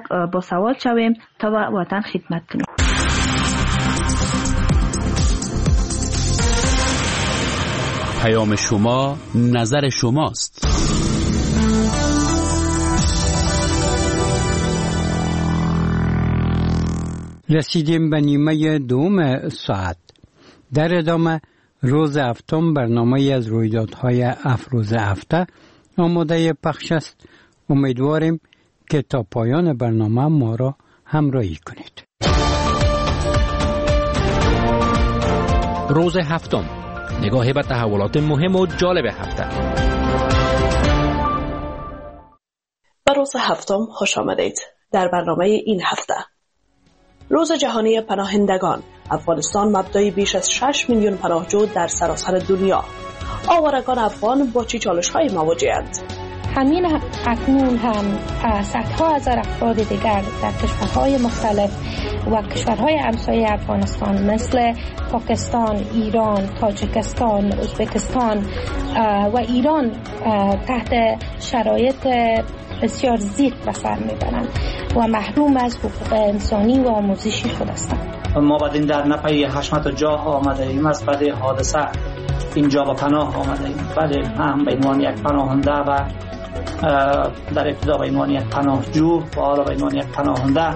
با سوال شویم تا وطن خدمت کنیم. پیام شما نظر شماست. رسیدیم به نیمه دوم ساعت. در ادامه روز هفتم برنامه از رویدادهای افروز هفته آماده پخش است. امیدواریم که تا پایان برنامه ما را همراهی کنید. روز هفتم، نگاهی به تحولات مهم و جالب هفته. به روز هفتم خوش آمدید. در برنامه این هفته روز جهانی پناهندگان، افغانستان مبدای بیش از 6 میلیون پناهجو در سراسر دنیا. آوارگان افغان با چه چالش‌هایی مواجه‌اند؟ همین اکنون هم صدها هزار افراد دیگر در کشورهای مختلف و کشورهای همسایه افغانستان مثل پاکستان، ایران، تاجیکستان، ازبکستان و ایران تحت شرایط بسیار زیر به سر میبرند و محروم از حقوق انسانی و آموزشی خود هستند. ما بدین در نپی حشمت جاه آمده ایم، از بعد حادثه اینجا به پناه آمده ایم. بله، هم به عنوان یک پناهنده و در ابتدا به عنوان یک پناهجو و حالا به عنوان یک پناهنده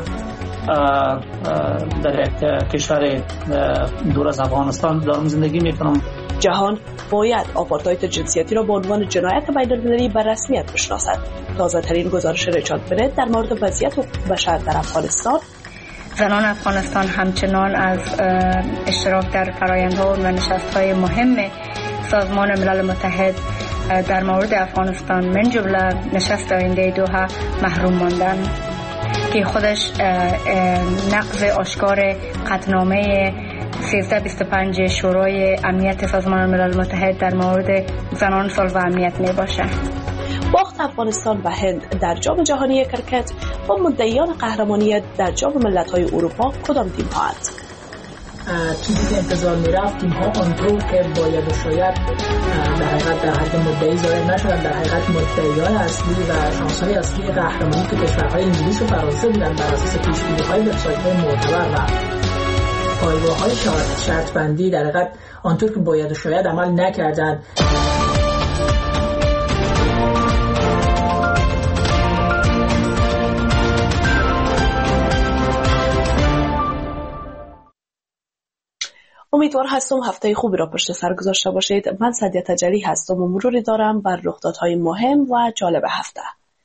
در یک کشور دور از افغانستان دارم زندگی میکنم. جهان باید آپارتاید جنسیتی را به عنوان جنایت بین‌المللی به رسمیت بشناسد. تازه ترین گزارش ریچارد برنت در مورد وضعیت حقوق بشر در افغانستان. زنان افغانستان همچنان از اشتراک در فرآیندها و نشست‌های مهم سازمان ملل متحد در مورد افغانستان من جمله نشست آینده دوحه محروم ماندن که خودش نقض آشکار قطعنامه 1325 شورای امنیت سازمان ملل متحد در مورد زنان صلح و امنیت می باشه. باخت افغانستان و هند در جام جهانی کرکت با مدعیان قهرمانی در جام ملت‌های اروپا کدام تیم هاند؟ چیزی که انتظار می‌رفت تیم‌ها آنطور که باید و شاید در حقیقت در حد مدعی ظاهر نشدن، در حقیقت مدعیان اصلی و شانس‌های اصلی قهرمانی که کشورهای انگلیس و فرانسه بودن بر اساس پیش‌بینی‌های وبسایت‌های معتبر و پایگاه‌های شرط بندی در حقیقت آنطور که باید و شاید عمل نکردند. امیدوار هستم هفته خوبی را پشت سر گذاشته باشید. من سعدیه تجلی هستم و مروری دارم بر رخدادهای مهم و جالب هفته.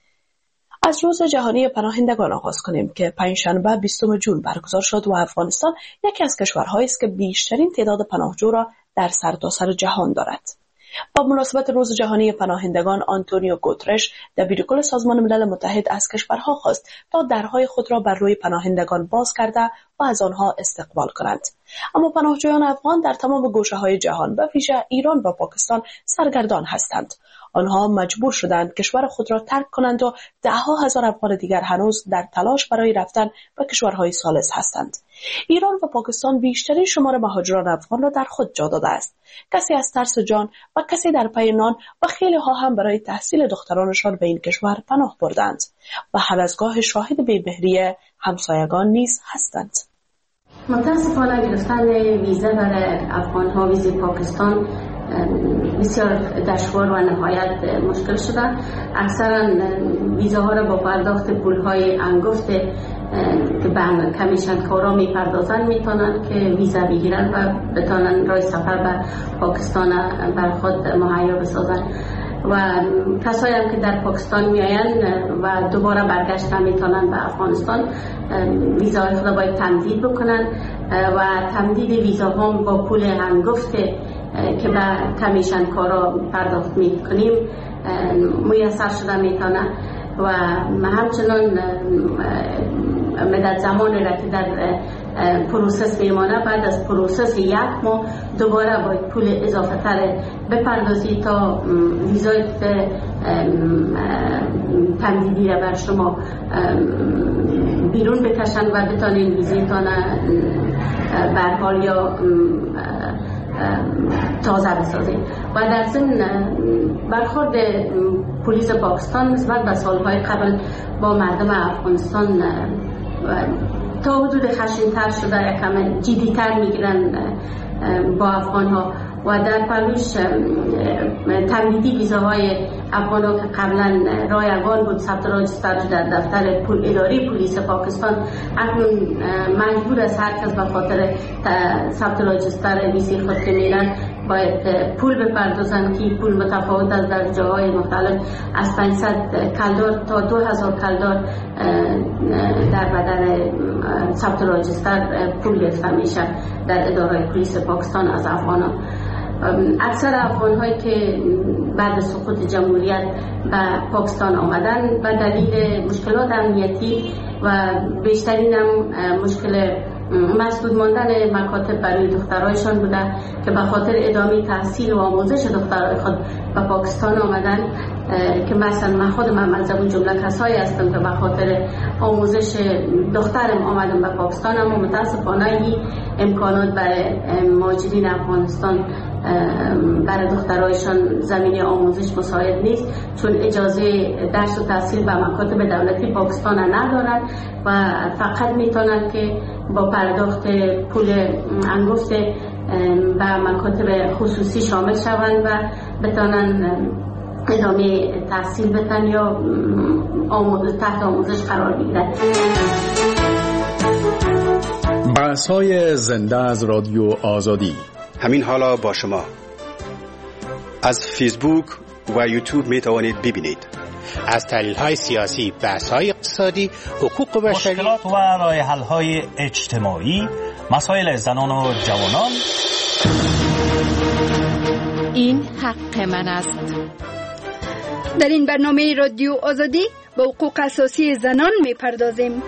از روز جهانی پناهندگان آغاز کنیم که پنجشنبه 20 جون برگزار شد و افغانستان یکی از کشورهایی است که بیشترین تعداد پناهجو را در سرتاسر جهان دارد. با مناسبت روز جهانی پناهندگان، آنتونیو گوترش دبیرکل سازمان ملل متحد از کشورها خواست تا درهای خود را بر روی پناهندگان باز کرده و از آنها استقبال کنند. اما پناهجویان افغان در تمام گوشه‌های جهان و ویژه ایران و پاکستان سرگردان هستند. آنها مجبور شدند کشور خود را ترک کنند و ده‌ها هزار افغان دیگر هنوز در تلاش برای رفتن به کشورهای ثالث هستند. ایران و پاکستان بیشترین شمار مهاجران افغان را در خود جا داده است. کسی از ترس جان و کسی در پی نان و خیلی ها هم برای تحصیل دخترانشان به این کشور پناه بردند و هر از گاه شاهد بی‌مهری همسایگان نیز هستند. متاسفانه گرفتن ویزا برای افغان‌ها ویزای پاکستان بسیار دشوار و نهایت مشکل شده. اکثرا ویزاها را با پرداخت پول‌های انگفت که به کمیشن کارا میپردازن میتونن که ویزا بگیرن و بتونن راه سفر به پاکستان بر خود مهیا بسازن و کسایی هم که در پاکستان میاین و دوباره برگشت نمیتونن به افغانستان ویزای خود باید تمدید بکنن و تمدید ویزاها با پول هنگفت که به کمیشن کارا پرداخت میکنیم میسر شده میتونه و همچنان مدت زمانی را که در پروسس میمانه بعد از پروسس 1 ماه دوباره باید پول اضافه تر بپردازی تا ویزای تمدیدی را بر شما بیرون بکشن و بتانین ویزیتان به حال یا تازه بسازیم. و در ضمن برخورد پلیس پاکستان نسبت به سالهای قبل با مردم افغانستان تا حدود خشن‌تر شده، یکم جدی‌تر میگیرن با افغان‌ها و در پلوش تمدیدی ویزاهای افغان‌ها که قبلا رایگان بود ثبت راجستر در دفتر اداری پلیس پاکستان، اکنون مجبور است هر کس به خاطر ثبت راجستر ویزای خود که میرن باید پول بپردازن که پول متفاوت است در جاهای مختلف، از 500 کلدار تا 2000 کلدار در بدن ثبت راجستر پول گرفته میشه در اداره پلیس پاکستان از افغانان. اکثر افغان‌هایی که بعد سقوط جمهوریت به پاکستان آمدن به دلیل مشکلات امنیتی و بیشترین هم مشکل مسدود ماندن مکاتب برای دخترایشان بوده که به خاطر ادامه تحصیل و آموزش دخترای خود به پاکستان آمدن، که مثلا من خودم از اون جمله کسایی هستم که به خاطر آموزش دخترم آمدم به پاکستان، اما متاسفانه این امکانات برای مهاجرین افغانستان برای دخترایشان زمینه آموزش مساعد نیست، چون اجازه درس و تحصیل به مکاتب دولتی پاکستان ندارند و فقط میتونن که با پرداخت پول انگفت به مکاتب خصوصی شامل شوند و بتونن ادامه تحصیل بتن یا تحت آموزش قرار بگیرن. بحث‌های زنده از رادیو آزادی همین حالا با شما از فیسبوک و یوتیوب می توانید ببینید. از تحلیل‌های سیاسی، بحث‌های اقتصادی، حقوق بشری، مشکلات و راه حل‌های اجتماعی، مسائل زنان و جوانان. این حق من است. در این برنامه رادیو آزادی به حقوق اساسی زنان می‌پردازیم.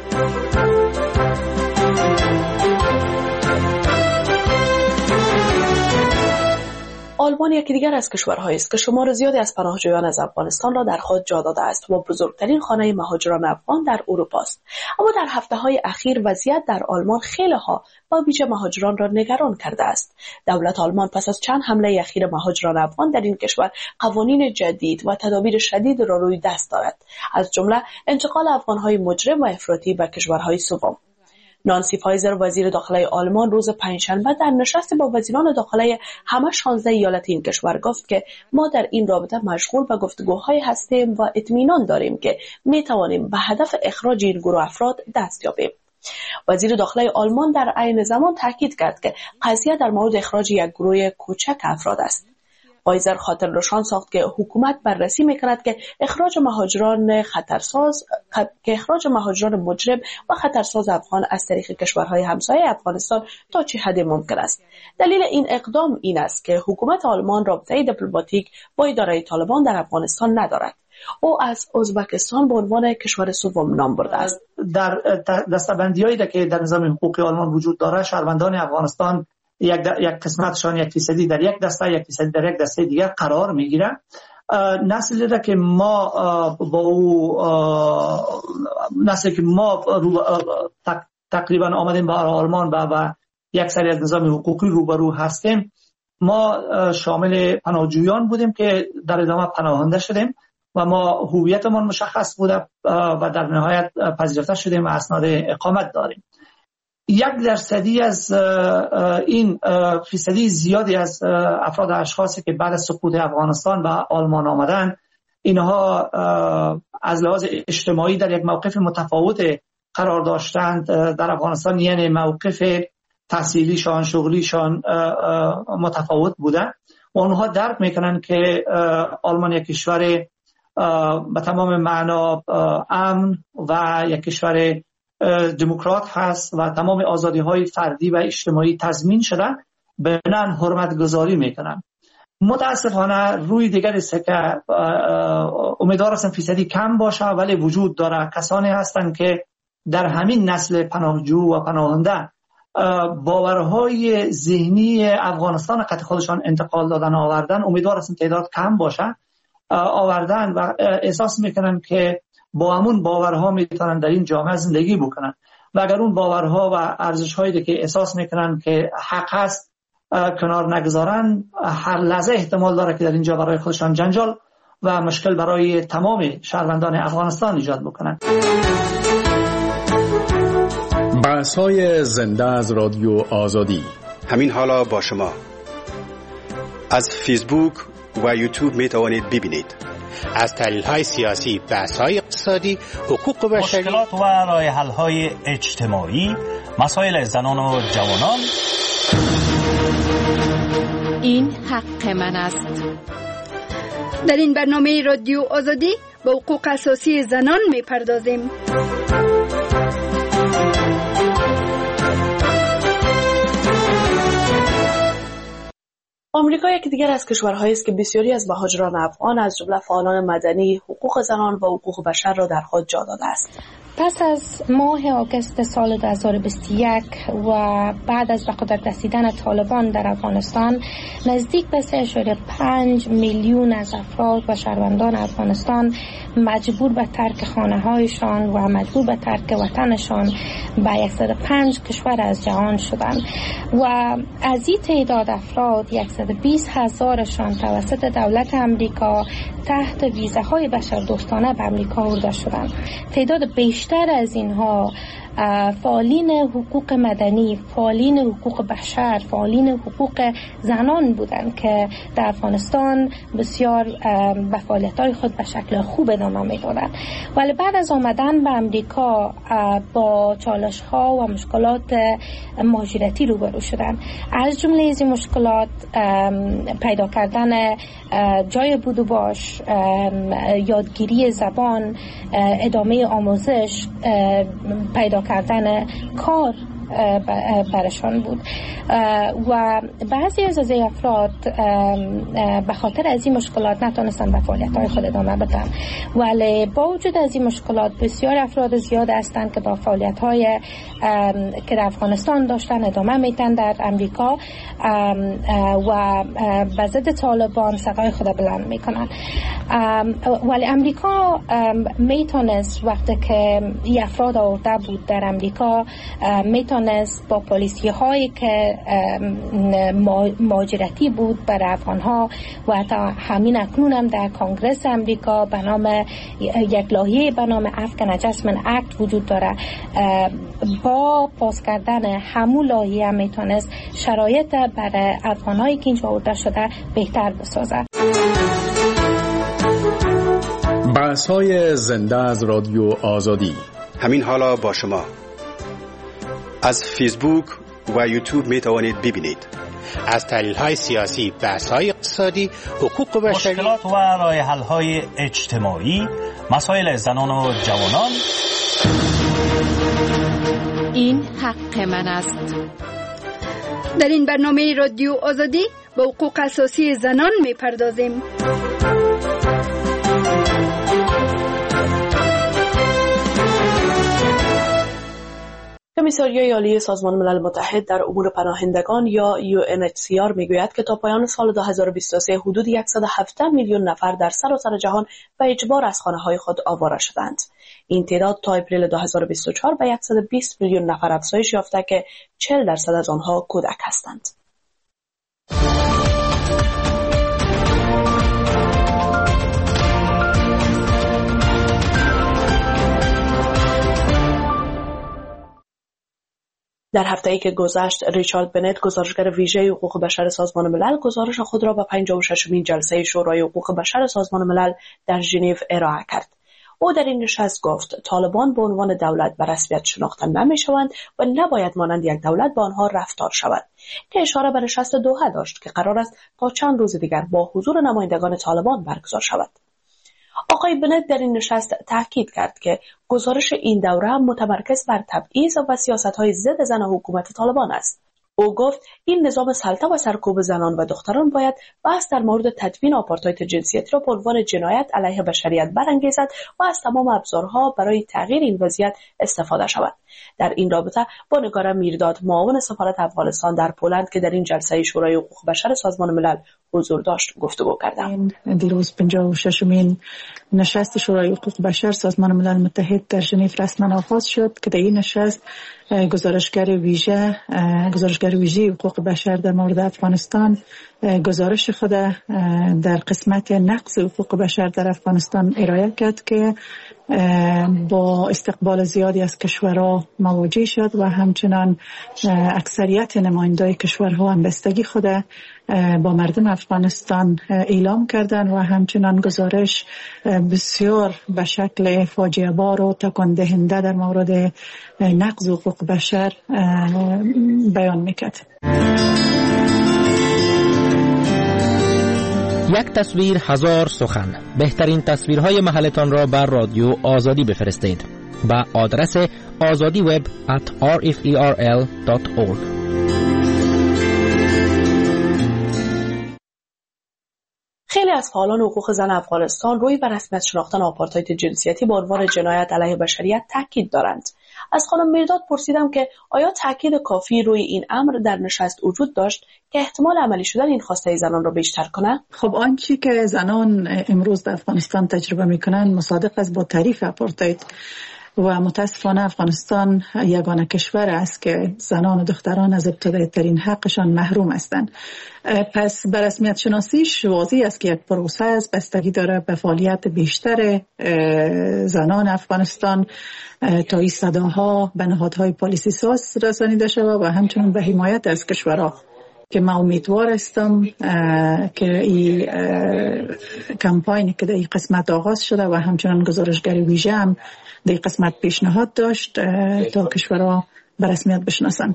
آلمان یکی دیگر از کشورهایی است که شمار زیادی از پناهجویان از افغانستان را در خود جا داده است و بزرگترین خانه مهاجران افغان در اروپا است. اما در هفته‌های اخیر وضعیت در آلمان خیلی‌ها با ویژه مهاجران را نگران کرده است. دولت آلمان پس از چند حمله اخیر مهاجران افغان در این کشور قوانین جدید و تدابیر شدید را روی دست دارد، از جمله انتقال افغان‌های مجرم و افراطی به کشورهای سوم. نانسی فایزر وزیر داخلی آلمان روز پنجشنبه در نشست با وزیران داخلی همه 16 ایالت این کشور گفت که ما در این رابطه مشغول به گفتگوهای هستیم و اطمینان داریم که می توانیم به هدف اخراج این گروه افراد دست یابیم. وزیر داخلی آلمان در عین زمان تاکید کرد که قضیه در مورد اخراج یک گروه کوچک افراد است. فایزر خاطر نشان ساخت که حکومت بررسی می‌کند که اخراج مهاجران مجرم و خطرساز افغان از طریق کشورهای همسایه افغانستان تا چه حد ممکن است. دلیل این اقدام این است که حکومت آلمان رابطه دیپلماتیک با اداره طالبان در افغانستان ندارد. او از ازبکستان به عنوان کشور سوم نام برده است. در دسته‌بندی‌هایی که در نظام حقوقی آلمان وجود دارد، شهروندان افغانستان یک قسمتشان 1% در یک دسته، 1% در یک دسته دیگر قرار میگیرند. نسلی را که ما با او تقریبا آمدیم به آلمان و یک سری از نظام حقوقی روبرو هستیم، ما شامل پناهجویان بودیم که در ادامه پناهنده شدیم و ما هویتمان مشخص بوده و در نهایت پذیرفته شدیم و اسناد اقامت داریم. 1% از این فیصدی زیادی از افراد اشخاصی که بعد از سقوط افغانستان به آلمان آمدن، اینها از لحاظ اجتماعی در یک موقف متفاوت قرار داشتند در افغانستان، یعنی موقف تحصیلیشان، شغلیشان متفاوت بوده و اونها درک میکنن که آلمان یک کشور به تمام معنا امن و یک کشور دموکرات هست و تمام آزادی‌های فردی و اجتماعی تضمین شده، بنان حرمت گذاری میکنن. متاسفانه روی دیگر است که امیدوار هستم فیصدی کم باشه، ولی وجود داره کسانی هستند که در همین نسل پناهجو و پناهنده باورهای ذهنی افغانستان قطع خودشان انتقال دادن آوردن. امیدوار هستم تعداد کم باشه آوردن و احساس میکنن که با همون باورها میتونن در این جامعه زندگی بکنن و اگر اون باورها و ارزش‌هایی که احساس میکنن که حق هست کنار نگذارن، هر لحظه احتمال داره که در اینجا برای خودشان جنجال و مشکل برای تمام شهروندان افغانستان ایجاد بکنند. بحث‌های زنده از رادیو آزادی. همین حالا با شما از فیسبوک و یوتیوب می توانید ببینید. از تحلیل‌های سیاسی، بحث‌های اقتصادی، حقوق بشری، مشکلات و راه‌حل‌های اجتماعی، مسائل زنان و جوانان. این حق من است. در این برنامه رادیو آزادی به حقوق اساسی زنان می‌پردازیم. آمریکا یکی دیگر از کشورهایی است که بسیاری از مهاجران افغان از جمله فعالان مدنی، حقوق زنان و حقوق بشر را در خود جا داده است. پس از ماه آگوست سال 2021 و بعد از به قدرت رسیدن طالبان در افغانستان، نزدیک به 3.5 میلیون از افراد و شهروندان افغانستان مجبور به ترک خانه‌هایشان و مجبور به ترک وطنشان به 105 کشور از جهان شدند و از این تعداد افراد 120,000شان توسط دولت امریکا تحت ویزاهای بشردوستانه به امریکا برده شدند. تعداد بیشتر از اینها فعالین حقوق مدنی، فعالین حقوق بشر، فعالین حقوق زنان بودند که در افغانستان بسیار به فعالیت‌های خود به شکل خوب ادامه می‌دادند. ولی بعد از آمدن به امریکا با چالش‌ها و مشکلات مهاجرتی روبرو شدند. از جمله از این مشکلات پیدا کردن جای بود و باش، یادگیری زبان، ادامه آموزش، پیدا کردن کار برشان بود و بعضی از افراد به خاطر از این مشکلات نتونستن به فعالیت‌های خود ادامه بدن. ولی با وجود از این مشکلات بسیار افراد زیاد هستند که با فعالیت‌های که در افغانستان داشتن ادامه میدن در امریکا و به ضد طالبان صدای خود بلند میکنن. ولی امریکا میتونست وقتی که این افراد آورده بود در امریکا میتونست با پالیسی هایی که مهاجرتی بود برای افغانها و حتی همین اکنون هم در کنگرس امریکا به نام یک لایحه به نام Afghan Adjustment Act وجود داره، با پاس کردن همون لایحه هم میتونست شرایط برای افغانهایی که اینجا آورده شده بهتر بسازه. بحث‌های زنده از رادیو آزادی. همین حالا با شما از فیسبوک و یوتیوب می توانید ببینید. از تحلیل‌های سیاسی، بحث‌های اقتصادی، حقوق بشری، مشکلات و راه‌حل‌های اجتماعی، مسائل زنان و جوانان. این حق من است. در این برنامه رادیو آزادی به حقوق اساسی زنان می‌پردازیم. کمیساریای عالی سازمان ملل متحد در امور پناهندگان یا UNHCR میگوید که تا پایان سال 2023 حدود 107 میلیون نفر در سراسر جهان به اجبار از خانه‌های خود آواره شدند. این تعداد تا اپریل 2024 به 120 میلیون نفر افزایش یافته که 40% از آنها کودک هستند. در هفته‌ای که گذشت، ریچارد بنت، گزارشگر ویژه حقوق بشر سازمان ملل، گزارش خود را به 56مین جلسه شورای حقوق بشر سازمان ملل در ژنو ارائه کرد. او در این نشست گفت طالبان به عنوان دولت به رسمیت شناخته نمی‌شوند و نباید مانند یک دولت با آنها رفتار شود، که اشاره به نشست دوحه داشت که قرار است تا چند روز دیگر با حضور نمایندگان طالبان برگزار شود. آقای بنت در این نشست تاکید کرد که گزارش این دوره متمرکز بر تبعیض و سیاست‌های ضد زن حکومت طالبان است. او گفت این نظام سلطه و سرکوب زنان و دختران باید بحث در مورد تدوین آپارتاید جنسیتی را به عنوان جنایت علیه بشریت برانگیزد و از تمام ابزارها برای تغییر این وضعیت استفاده شود. در این رابطه با نگار میرداد، معاون سفارت افغانستان در پولند که در این جلسه شورای حقوق بشر سازمان ملل حضور داشت گفتگو کردم. دیروز 56مین نشست شورای حقوق بشر سازمان ملل متحد در ژنو رسما آغاز شد که در این نشست گزارشگر ویژه حقوق بشر در مورد افغانستان گزارش خود در قسمت نقض حقوق بشر در افغانستان ارائه کرد که با استقبال زیادی از کشورها مواجه شد و همچنان اکثریت نمایندای کشورها همبستگی خود با مردم افغانستان اعلام کردند و همچنان گزارش بسیار به شکل فاجعه بار و تکان دهنده در مورد نقض حقوق بشر بیان میکرد. یک تصویر هزار سخن. بهترین تصویرهای محلتان را بر رادیو آزادی بفرستید با آدرس azadiweb@rferl.org. خیلی از فعالان حقوق زن افغانستان روی بر رسمیت شناختن آپارتاید جنسیتی به عنوان جنایت علیه بشریت تاکید دارند. از خانم میرداد پرسیدم که آیا تاکید کافی روی این امر در نشست وجود داشت که احتمال عملی شدن این خواسته زنان را بیشتر کنه؟ خب آنچه که زنان امروز در افغانستان تجربه میکنن مصادف است با تعریف آپارتاید و متاسفانه افغانستان یگانه کشور است که زنان و دختران از ابتدایی ترین حقشان محروم هستند. پس به رسمیت شناسیش واضح است که یک پروسه است، بستگی داره به فعالیت بیشتر زنان افغانستان تا این صداها به نهادهای پالیسی ساز رسانیده شود و همچنین به حمایت از کشورها که من امیدوار هستم که این کمپاینی که در این قسمت آغاز شده و همچنان گزارشگر ویژه هم در این قسمت پیشنهاد داشت تا کشورها به رسمیت بشناسن.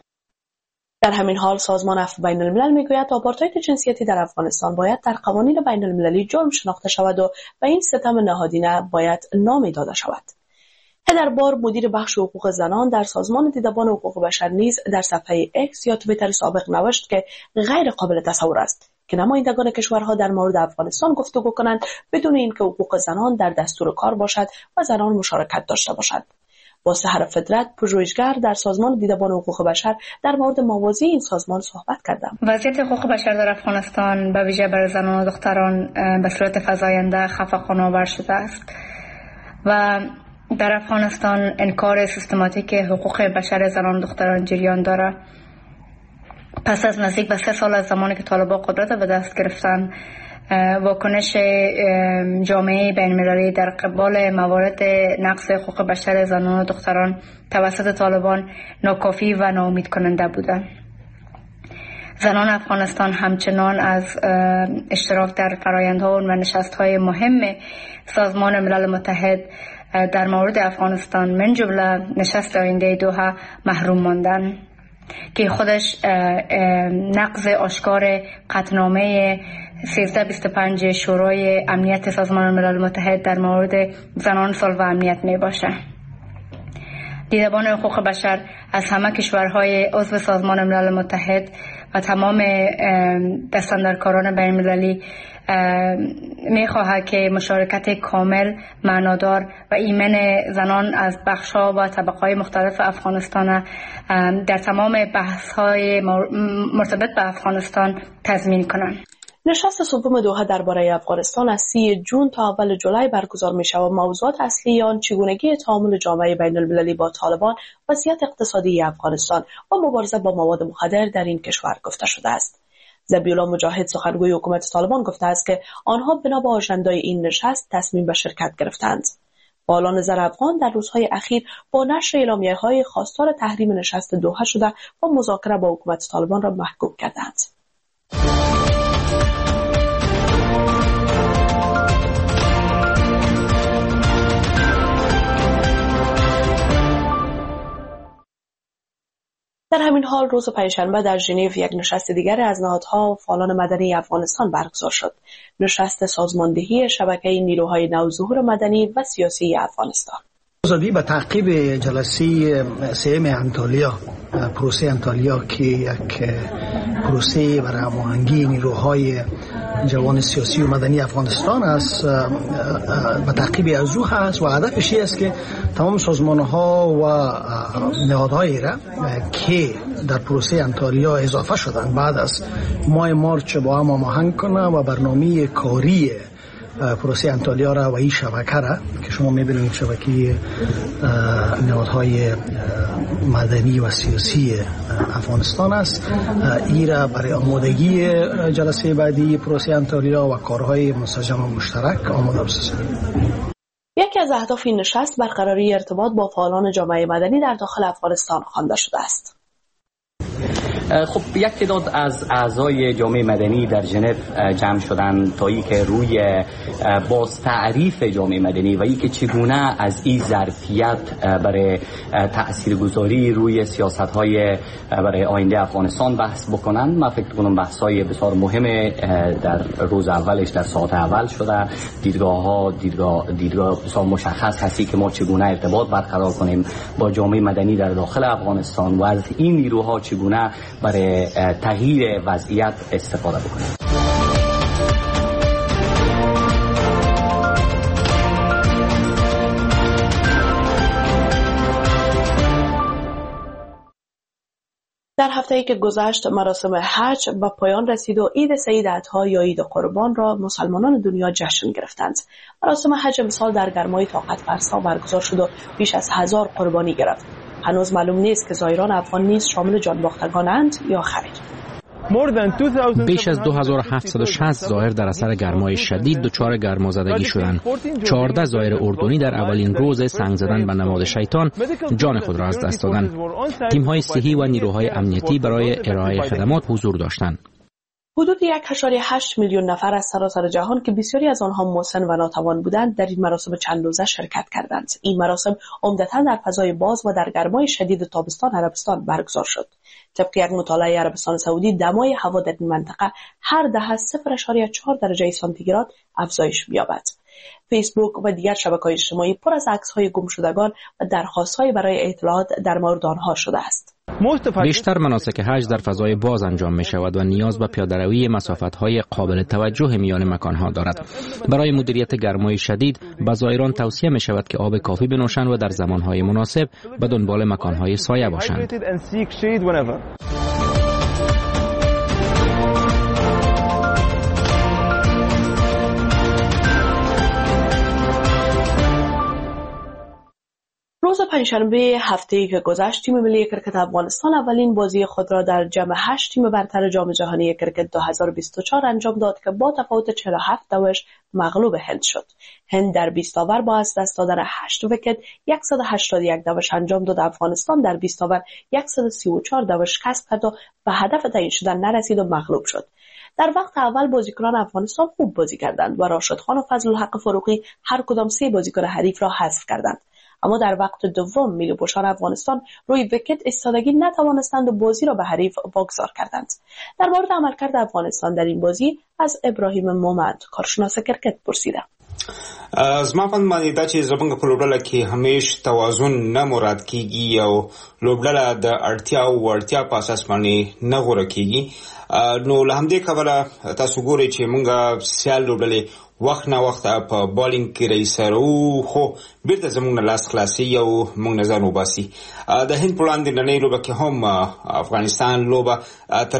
در همین حال سازمان عفو بین الملل میگوید آپارتاید جنسیتی در افغانستان باید در قوانین بین المللی جرم شناخته شود و به این ستم نهادینه باید نامی داده شود. هدر بار مدیر بخش حقوق زنان در سازمان دیدبان حقوق بشر نیز در صفحه اکس یا توییتر سابق نوشت که غیر قابل تصور است که نمایندگان کشورها در مورد افغانستان گفتگو کنند بدون اینکه حقوق زنان در دستور کار باشد و زنان مشارکت داشته باشند. با سحر فدرت، پژوهشگر در سازمان دیدبان حقوق بشر، در مورد موازی این سازمان صحبت کردم. وضعیت حقوق بشر در افغانستان به ویژه برای زنان و دختران به صورت فزاینده خفقان‌آور شده است و در افغانستان انکار سیستماتیک حقوق بشر زنان و دختران جریان دارد. پس از نزدیک به 3 سال از زمانی که طالبان قدرت به دست گرفتن، واکنش جامعه بین‌المللی در قبال موارد نقض حقوق بشر زنان و دختران توسط طالبان ناکافی و ناامید کننده بوده. زنان افغانستان همچنان از اشتراک در فرآیندها و نشست‌های مهم سازمان ملل متحد در مورد افغانستان من جمله نشست آینده دوحه محروم ماندن که خودش نقض آشکار قطعنامه 1325 شورای امنیت سازمان ملل متحد در مورد زنان صلح و امنیت می باشه. دیدبان حقوق بشر از همه کشورهای عضو سازمان ملل متحد و تمام دستاندرکاران بین‌المللی می‌خواهد که مشارکت کامل، معنادار و ایمن زنان از بخش‌ها و طبقه‌های مختلف افغانستان در تمام بحث‌های مرتبط به افغانستان تضمین کنند. نشست سوم دوحه درباره افغانستان از 30 جون تا اول جولای برگزار می‌شود و موضوعات اصلی آن چگونگی تعامل جامعه بین‌المللی با طالبان، وضعیت اقتصادی افغانستان و مبارزه با مواد مخدر در این کشور گفته شده است. ذبیح الله مجاهد سخنگوی حکومت طالبان گفته است که آنها بنا به آژندای این نشست تصمیم به شرکت گرفتند. فعالان زن افغان در روزهای اخیر با نشر اعلامیه‌های خواستار تحریم نشست دوحه شده و مذاکره با حکومت طالبان را محکوم کردند. در همین حال روز پنجشنبه در ژنو یک نشست دیگر از نهادها و فعالان مدنی افغانستان برگزار شد. نشست سازماندهی شبکه نیروهای نوظهور مدنی و سیاسی افغانستان. آزادی به تعقیب جلسه سوم انطالیا، پروسه انطالیا که یک پروسه برای هماهنگی نیروهای جوان سیاسی و مدنی افغانستان است به تعقیب از او هست و هدفش است که تمام سازمان‌ها و نهادهایی را که در پروسه انطالیا اضافه شدن بعد از ماه مارچ با هم هماهنگ کنه و برنامه کاری پروسه انطالیا را و این شبکه را که شما می‌بینید شبکه نهادهای مدنی و سیاسی افغانستان است، این را برای آمادگی جلسه بعدی پروسه انطالیا و کارهای منسجم و مشترک آماده بسازیم. یکی از اهداف این نشست برقراری ارتباط با فعالان جامعه مدنی در داخل افغانستان خوانده شده است. خب یک تعداد از اعضای جامعه مدنی در ژنو جمع شدند تا اینکه روی باز تعریف جامعه مدنی و اینکه چگونه از این ظرفیت برای تاثیرگذاری روی سیاست‌های برای آینده افغانستان بحث بکنند. من فکر کنم بحث‌های بسیار مهم در روز اولش در ساعت اول شده. دیدگاه بسیار مشخص هستی که ما چگونه ارتباط برقرار کنیم با جامعه مدنی در داخل افغانستان و از این نیروها چگونه برای تغییر وضعیت استفاده بکنیم. در هفته‌ای که گذشت مراسم حج به پایان رسید و عید سید اضحی یا عید قربان را مسلمانان دنیا جشن گرفتند. مراسم حج امسال در گرمای طاقت فرسا برگزار شد و بیش از 1000 قربانی گرفت. هنوز معلوم نیست که زایران افغان نیز شامل جانباختگانند یا خیر. بیش از 2760 زائر در اثر گرمای شدید دچار گرمازدگی شدند. 14 زائر اردنی در اولین روز سنگ زدن به نماد شیطان جان خود را از دست دادند. تیم‌های صحی و نیروهای امنیتی برای ارائه خدمات حضور داشتند. حدود 1.8 میلیون نفر از سراسر جهان که بسیاری از آنها مسن و ناتوان بودند در این مراسم چند روزه شرکت کردند. این مراسم عمدتاً در فضای باز و در گرمای شدید تابستان عربستان برگزار شد. طبق یک مطالعه عربستان سعودی دمای هوا در این منطقه هر دهه 0.4 درجه سانتیگراد افزایش می‌یابد. فیسبوک و دیگر شبکه‌های اجتماعی پر از عکس‌های گمشدگان و درخواست‌های برای اطلاعات در مورد آنها شده است. بیشتر مناسک حج در فضای باز انجام می شود و نیاز به پیاده‌روی مسافت‌های قابل توجه میان مکان‌ها دارد. برای مدیریت گرمای شدید به زائران توصیه می شود که آب کافی بنوشند و در زمان‌های مناسب به دنبال مکان‌های سایه باشند. روز پنجشنبه هفته‌ای که گذشت تیم ملی کرکت افغانستان اولین بازی خود را در جمع 8 تیم برتر جام جهانی کرکت 2024 انجام داد که با تفاوت 47 داوش مغلوب هند شد. هند در 20 اوور با از دست دادن 8 ویکت 181 داوش انجام داد. افغانستان در 20 اوور 134 داوش کسب کرد و به هدف تعیین شدن نرسید و مغلوب شد. در وقت اول بازیکنان افغانستان خوب بازی کردند و راشد خان و فضل الحق فاروقی هر کدام 3 بازیکن حریف را حذف کردند. اما در وقت دوم میلی‌پوشان افغانستان روی ویکت ایستادگی نتوانستند و بازی را به حریف واگذار کردند. در مورد عملکرد افغانستان در این بازی از ابراهیم مومند کارشناس کرکت پرسیدم. زما په معنی دا چې زمونږ په لوبډله کې همیش توازن نه مراد کیږي او لوبډله د اړتیا او ورتیا په اساس باندې نه غوړه کیږي. نو له همدې کبله تاسو ګورئ چې مونږه سیال لوبډلې وخت نه وخت په بالینګ کې رئیسرو خو بیرته زمونږ لاس خلاصي او مونږ نظر وباسي. د هند په وړاندې نړۍ لوبه کې هم افغانستان لوبه تر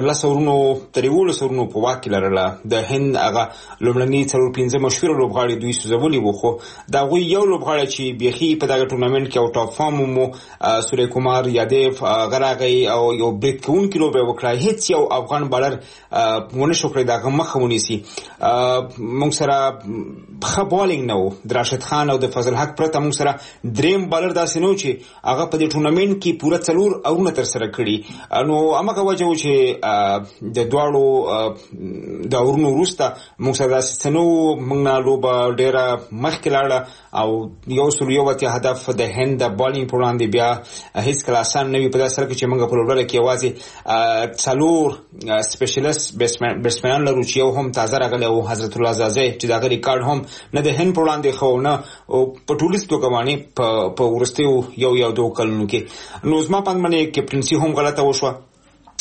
11 سورونو په واک کې لرله. د هند هغه لومړني 4-5 مشهور لوبغاړي دوی سوزولي وو خو دا غوي یو لوبغاړی چې بيخي په دغه ټورنمنت کې او ټاپ فارم مو سوري کومار یادیف غراغي او یو بریک کون کې لوبه وکړه. هیڅ یو افغان بالر ونه شو کړی دغه مخه ونیسي. مونږ سره خبالینګ نو دراشد خان او د فضل حق پرته مونږ سره دریم بالر داسې نو چې هغه په دې ټورنمنت کې پوره 4 اورونه تر سره کړی. نو هغه وجه و چې د دواړو د اورونو وروسته مونږ سره داسې نو مونږ لوبه ډیره مخکې لاړه او یو سل یو وتی هدف د هند د بالینګ په وړاندې بیا هیڅ کله آسان نه وي. په داسې سره کې چې مونږ په لوبډله کې یوازې 4 سپیشلیست بیټسمنان لرو چې یو هم تازه راغلی او حضرت الله زازی چې دا ریکارډ هم نه د هند په وړاندې خو نه په ټولیز توګه باندې په ورستیو یو 2 کلونو کې. نو زما په باندې کیپټنسي هم غلطه وشوه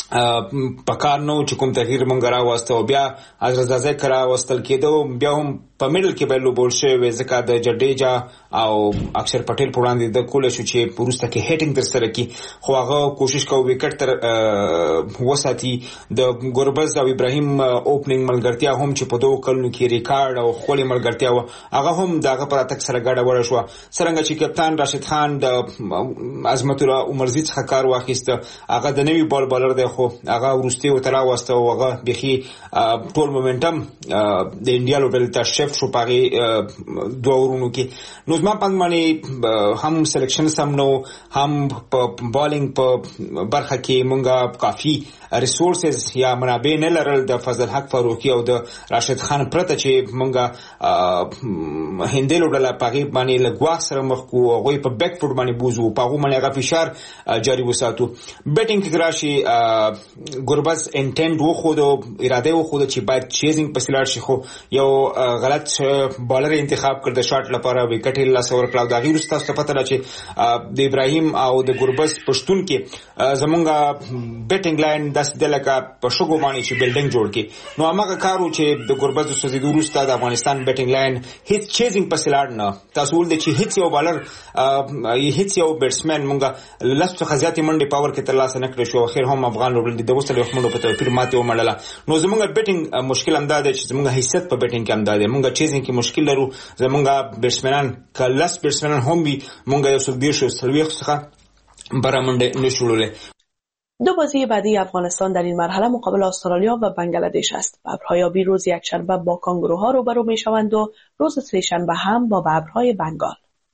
پکار نو چې کوم تغییر مونږ راوسته او بیا از رضا کرا واستل کېدو بیا هم په میډل کې به لوبول شوی ځکه د جډیجا او اکثر پټیل په وړاندې د کول شو چې پروسته کې هټینګ تر سره کی خو هغه کوشش کوي وکټ تر وساتي د ګوربز او ابراهیم اوپننګ ملګرتیا هم چې په دوه کلونو کې ریکارډ او خولي ملګرتیا و هغه هم دغه پر اتک سره ګډه وړه شو څنګه چې کپتان راشد خان د عظمت الله عمرزي څخه کار واخیسته هغه د نوی بال بالر دی خو هغه ورسته وترا واسطه او هغه بخي ټول مومنټم د انډیا لوبل ته شفت شو پاره دوه ورونو کې نو زما پند باندې هم سلیکشن سم نو هم په بالینګ په برخه کې مونږه کافي ریسورسز یا منابع نه لرل د فضل حق فاروقي او د راشد خان پرته چې مونږه هندلو ډله پاغي باندې لګوا سره مخ کو غوي په بیک فوټ باندې بوزو پاغو باندې هغه فشار جاری وساتو بیټینګ کې راشي ګوربز انټند و خو د اراده و خو چې باید چیزینګ په سلاړ شي خو یو غلط بالر انتخاب کړ د شاټ لپاره وکټ له سور کلاو دا غیر ستاسو پته را چې د ابراهیم او د ګوربز پښتون کې زمونږه بیټینګ لاین داس دلکه په شګو باندې چې بلډینګ جوړ کی نو هغه کارو چې د ګوربز د سوزیدو وروسته د افغانستان بیټینګ لاین هیڅ چیزینګ په سلاړ نه تاسو ول د چې هیڅ یو بالر هیڅ یو بیټسمن مونږه لاسو خزياتي منډي پاور کې ترلاسه نکړ شو اخر هم افغان لوبل د وسله خمنو په توفیر ماته ومړله نو زمونږ بیټینګ مشکل انداده چې زمونږ حیثیت په بیټینګ کې انداده مونږ چیزینګ کې مشکل لرو زمونږ بیټسمنان کلاس بیټسمنان هم بي مونږ یو څو دیشو سلويخ څخه برامنډ نشولله دو بازی بعدی افغانستان در این مرحله مقابل استرالیا و بنگلادش است. ببرهای آبی روز یکشنبه با کانگوروها روبرو میشوند و روز سه‌شنبه هم با ببرهای بنگال.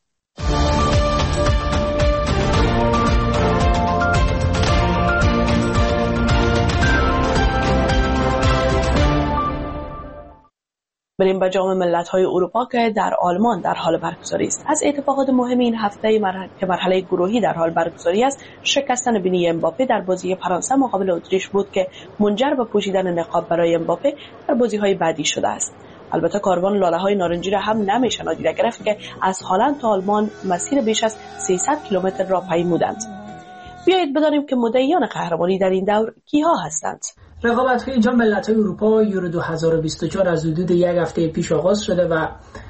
بریم به جام ملت‌های اروپا که در آلمان در حال برگزاری است. از اتفاقات مهم این هفته که مرحله گروهی در حال برگزاری است، شکستن بینی امباپه در بازی فرانسه مقابل اتریش بود که منجر به پوشیدن نقاب برای امباپه در بازی‌های بعدی شده است. البته کاروان لاله‌های نارنجی را هم نمیشه نادیده گرفت که از هلند تا آلمان مسیر بیش از 300 کیلومتر را پیمودند. بیایید بدانیم که مدعیان قهرمانی در این دور کیها هستند. رقابت‌های جام ملت‌های اروپا یورو 2024 از حدود یک هفته پیش آغاز شده و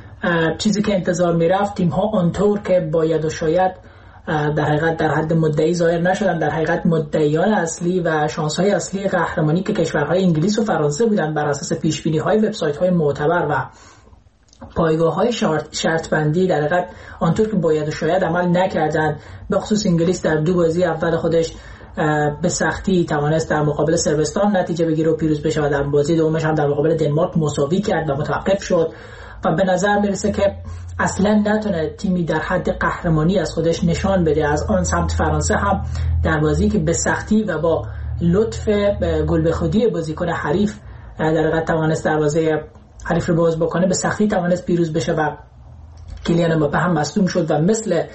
چیزی که انتظار می‌رفت تیم‌ها آنطور که باید و شاید در حقیقت در حد مدعی ظاهر نشدن. در حقیقت مدعیان اصلی و شانس‌های اصلی قهرمانی که کشورهای انگلیس و فرانسه بودند بر اساس پیش‌بینی‌های وبسایت‌های معتبر و پایگاه‌های شرط بندی در حقیقت آنطور که باید و شاید عمل نکردند. به خصوص انگلیس در دو بازی اول خودش به سختی توانست در مقابل صربستان نتیجه بگیره و پیروز بشه و در بازی دومش هم در مقابل دنمارک مساوی کرد و متوقف شد و به نظر میرسه که اصلا نتونه تیمی در حد قهرمانی از خودش نشان بده. از آن سمت فرانسه هم در بازی که به سختی و با لطف گل به خودی بازیکن حریف در حقیقت توانست دروازه حریف رو باز بکنه به سختی توانست پیروز بشه و کیلیان امباپه هم مصدوم شد و مثل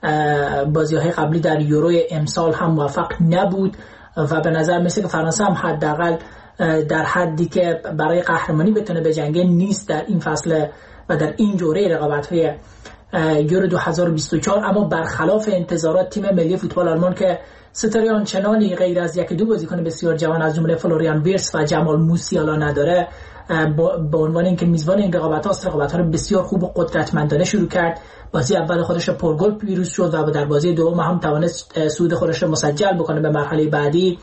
بازی‌های قبلی در یورو امسال هم موفق نبود و به نظر میسه که فرانسه هم حداقل در حدی که برای قهرمانی بتونه بجنگه نیست در این فصل و در این دوره رقابت‌های یورو 2024. اما برخلاف انتظارات تیم ملی فوتبال آلمان که ستاره آنچنانی غیر از یک دو بازیکن بسیار جوان از جمله فلوریان ویرتس و جمال موسیالا نداره، با عنوان اینکه میزبان این رقابت‌ها رو بسیار خوب و قدرتمندانه شروع کرد. بازی اول خودش پرگل پیروز شد و در بازی دوم هم توانست صعود خودش رو مسجل بکنه به مرحله بعدی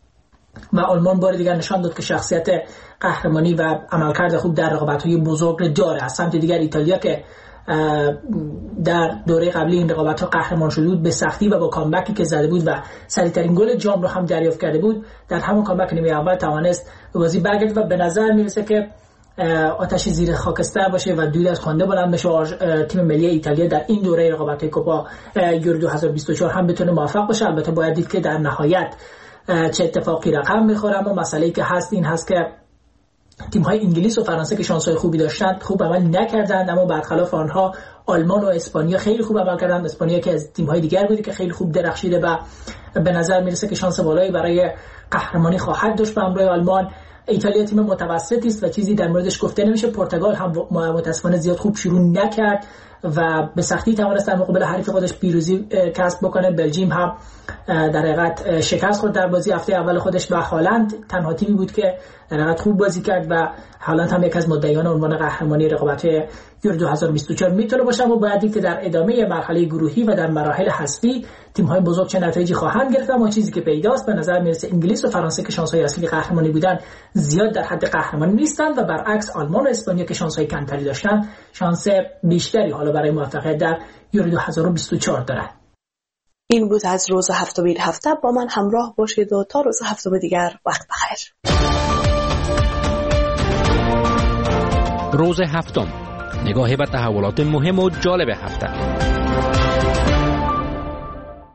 و آلمان بار دیگر نشان داد که شخصیت قهرمانی و عملکرد خوب در رقابت‌های بزرگ داره. از سمت دیگر ایتالیا که در دوره قبلی این رقابت‌ها قهرمان شده بود به سختی و با کامبکی که زده بود و سریع‌ترین گل جام رو هم دریافت کرده بود، در همون کامبک نیمه اول توانست به بازی برگرده و به نظر میرسه که آتش زیر خاکستر باشه و دود از خنده بلند بشه. تیم ملی ایتالیا در این دوره رقابت‌های کوپا یورو 2024 هم بتونه موفق باشه. البته باید دید که در نهایت چه اتفاقی رقم می‌خوره، اما مسئله‌ای که هست این هست که تیم‌های انگلیس و فرانسه که شانس‌های خوبی داشتند خوب عمل نکردند، اما برخلاف آنها آلمان و اسپانیا خیلی خوب عمل کردند. اسپانیا که از تیم‌های دیگر بودی که خیلی خوب درخشیده و به نظر میرسه که شانس بالایی برای قهرمانی خواهد داشت به همراه آلمان. ایتالیا تیم متوسطی است و چیزی در موردش گفته نمیشه. پرتغال هم متاسفانه زیاد خوب شروع نکرد و به سختی توانست در مقابل حریف خودش پیروزی کسب بکنه. بلژیم هم در حقیقت شکست خورد در بازی هفته اول خودش و هالند تنها تیمی بود که در حقیقت خوب بازی کرد و هالند هم یک از مدعیان عنوان قهرمانی رقابت‌های یورو 2024 میتونه باشه. و باید دید که در ادامه مرحله گروهی و در مراحل حذفی تیم‌های بزرگ چه نتایجی خواهند گرفت. اما چیزی که پیداست به نظر میرسه انگلیس و فرانسه که شانس‌های اصلی قهرمانی بودن زیاد در حد قهرمانی نیستن و برعکس آلمان و اسپانیا که شانس‌های کمتری داشتن شانس بیشتری حالا برای موفقیت در یورو 2024 دارن. این بود از روز هفتم این هفته. با من همراه باشید و تا روز هفتم دیگر وقت بخیر. روز هفتم، نگاهی به تحولات مهم و جالب هفته.